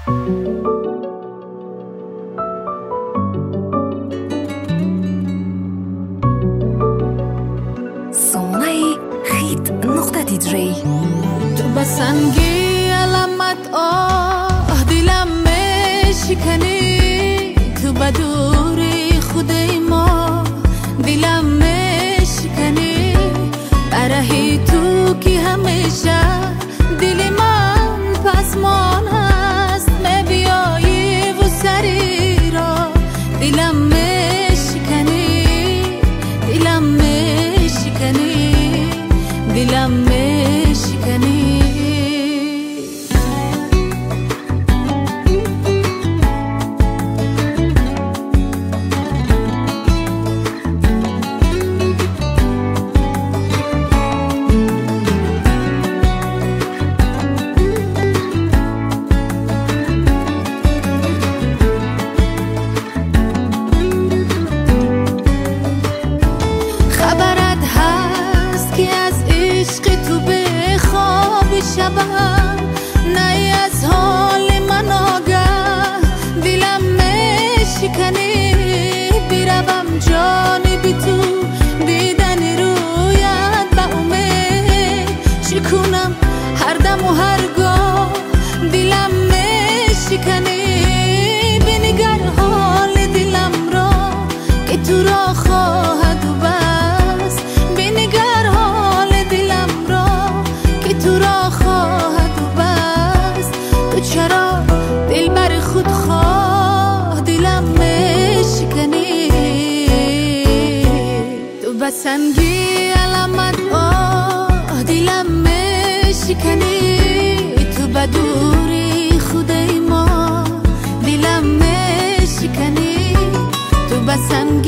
دی تو بسنگی علامت دلم میشکنی تو بدوری خودی ما دلم میشکنی برای تو که همیشه دل من پسمان هست میبیایی و سری را دلم میشکنی دلم میشکنی دلم میشکنی شبم نه از حال من آگه دلم میشکنی بیروم جانی بی تو دیدن رویت با امید شکونم هر دم و هرگاه دلم میشکنی بنگر حال دلم را که تو را خواهد و بس بنگر حال دلم را که تو را چرا دل بر خود خواه دلم میشکنی تو بسنگی علامت دلم میشکنی تو بدوری خودی ما دلم میشکنی تو بسنگی